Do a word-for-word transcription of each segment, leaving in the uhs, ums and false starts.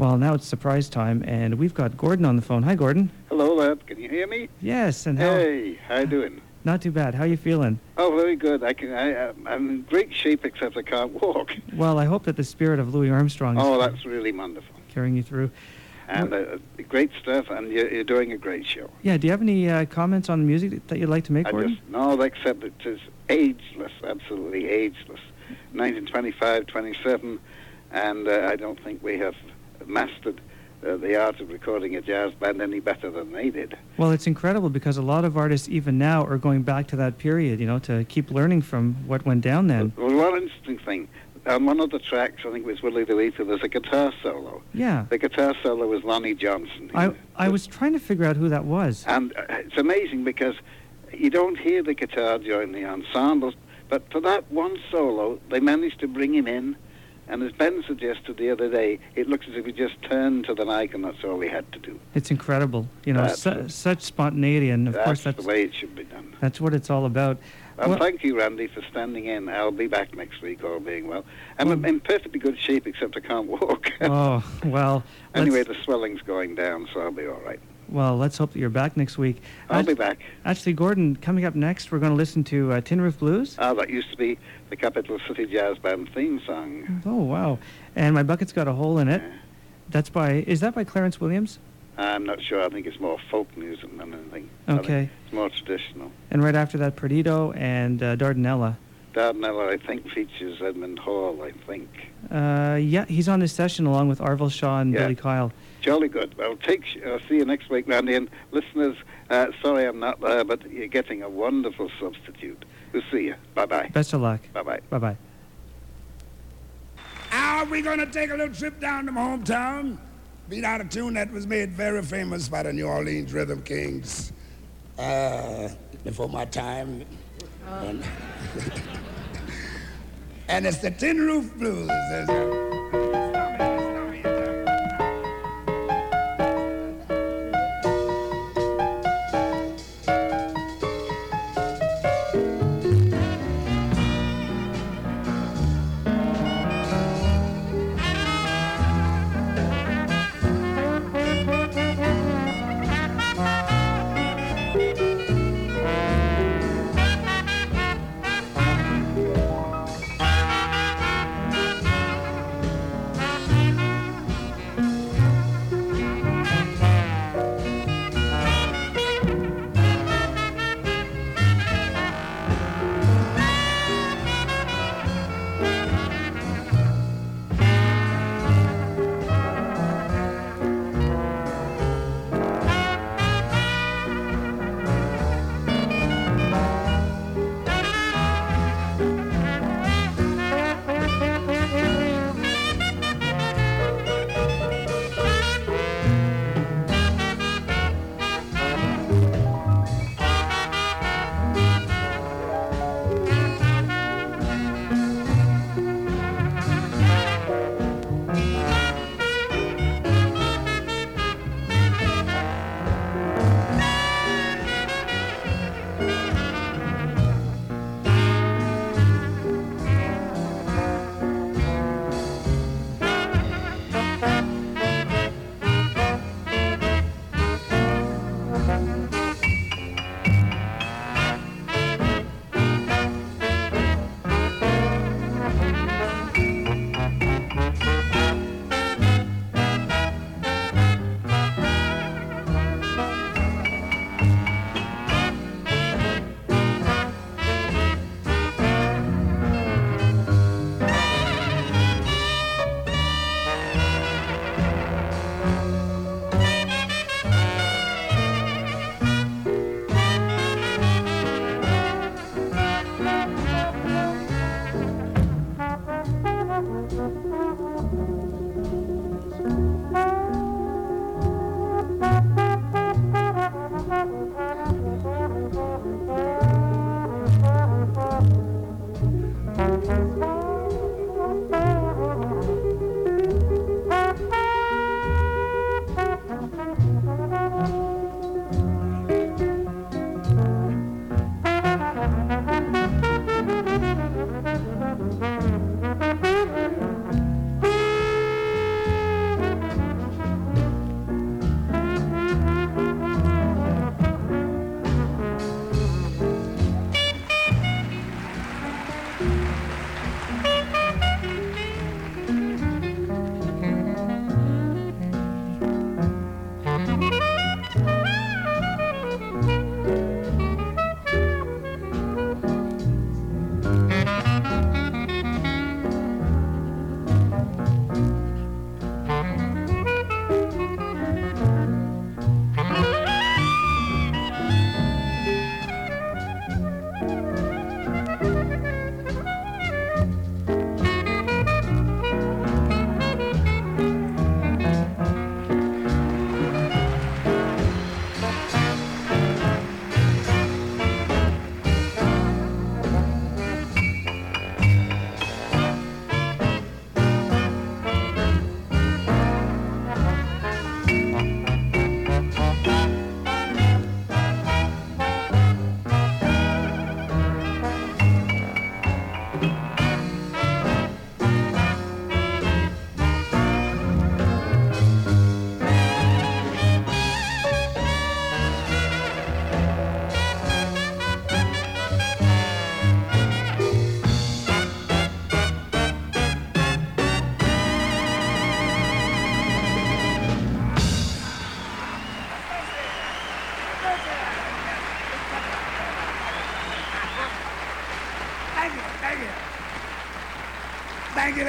Well, now it's surprise time, and we've got Gordon on the phone. Hi, Gordon. Hello, lad. Can you hear me? Yes, and how... Hey, how you doing? Not too bad. How you feeling? Oh, very good. I can. I, I'm in great shape, except I can't walk. Well, I hope that the spirit of Louis Armstrong is Oh, that's really wonderful. carrying you through. And uh, great stuff, and you're, you're doing a great show. Yeah, do you have any uh, comments on the music that you'd like to make, I Gordon? just, no, except it is ageless, absolutely ageless. nineteen twenty-five, twenty-seven, and uh, I don't think we have mastered uh, the art of recording a jazz band any better than they did. Well, it's incredible because a lot of artists even now are going back to that period, you know, to keep learning from what went down then. Well, one interesting thing. On one of the tracks, I think it was Willie the Leaper, there's a guitar solo. Yeah. The guitar solo was Lonnie Johnson. I I was trying to figure out who that was. And uh, it's amazing because you don't hear the guitar during the ensembles, but for that one solo, they managed to bring him in. And as Ben suggested the other day, it looks as if he just turned to the mic and that's all he had to do. It's incredible. You know, su- such spontaneity, and of that's course that's the way it should be done. That's what it's all about. And well, thank you, Randy, for standing in. I'll be back next week, all being well. I'm well, in perfectly good shape, except I can't walk. Oh, well. Anyway, the swelling's going down, so I'll be all right. Well, let's hope that you're back next week. I'll Act- be back. Actually, Gordon, coming up next, we're going to listen to uh, Tin Roof Blues. Ah, that used to be the Capital City Jazz Band theme song. Oh, wow. And My Bucket's Got a Hole in It. Yeah. That's by, is that by Clarence Williams? I'm not sure. I think it's more folk music than anything. Okay. It's more traditional. And right after that, Perdido and uh, Dardanella. Dardanella, I think, features Edmund Hall, I think. Uh, yeah, he's on this session along with Arvil Shaw and yeah. Billy Kyle. Jolly good. Well, take. I'll see you next week, Randy. And listeners, uh, sorry I'm not there, but you're getting a wonderful substitute. We'll see you. Bye-bye. Best of luck. Bye-bye. Bye-bye. Now we're going to take a little trip down to my hometown. Beat out a tune that was made very famous by the New Orleans Rhythm Kings uh, before my time. Uh. And, and it's the Tin Roof Blues.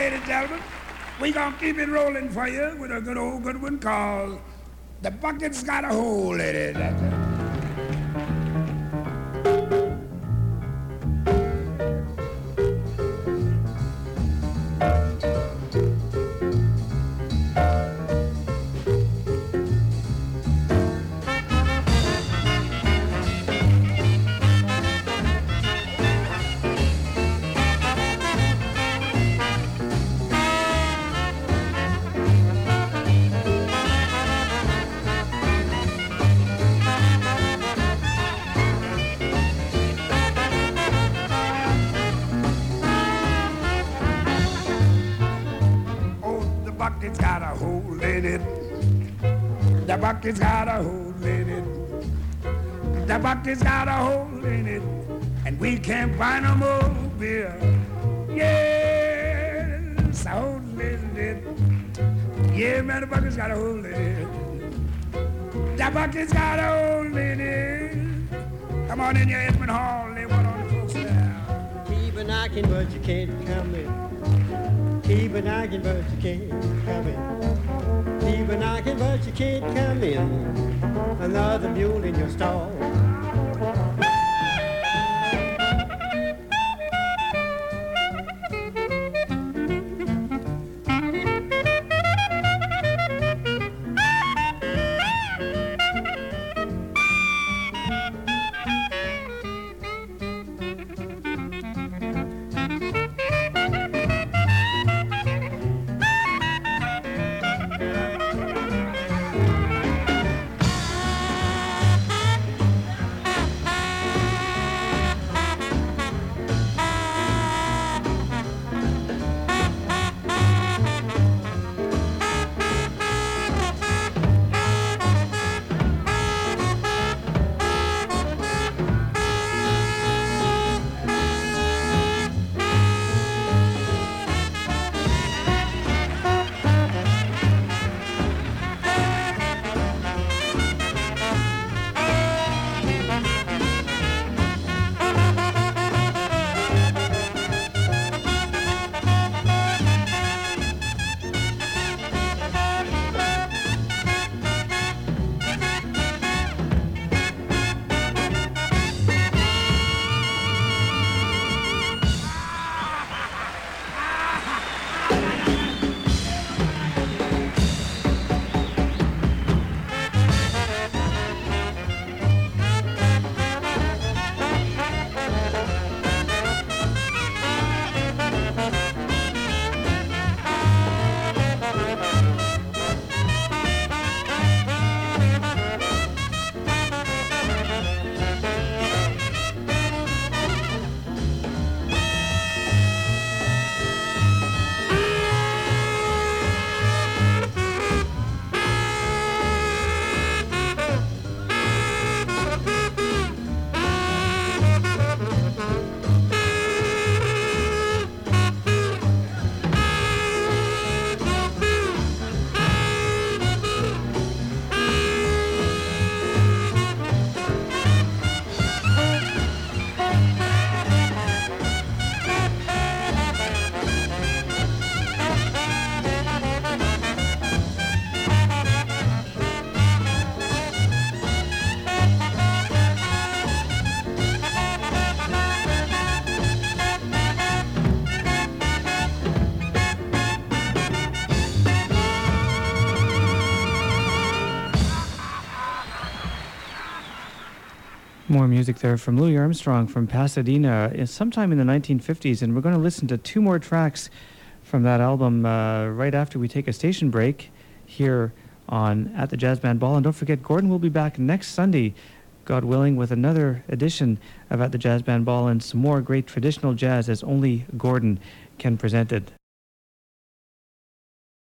ladies and gentlemen, we gonna keep it rolling for you with a good old good one called The Bucket's Got a Hole in It. That's it. Bucket's got a hole in it. The bucket's got a hole in it. The bucket's got a hole in it. And we can't buy no more beer. Yes, a hole in it. Yeah, man, the bucket's got a hole in it. The bucket's got a hole in it. Come on in your Edmund Hall. They want on the folks there. Keep a knocking, but you can't come in. Keep a knocking, but you can't come in. Keep a knocking, but you can't come in. Another mule in your stall. More music there from Louis Armstrong from Pasadena uh, sometime in the nineteen fifties, and we're going to listen to two more tracks from that album uh, right after we take a station break here on At the Jazz Band Ball. And don't forget, Gordon will be back next Sunday, God willing, with another edition of At the Jazz Band Ball and some more great traditional jazz as only Gordon can present it.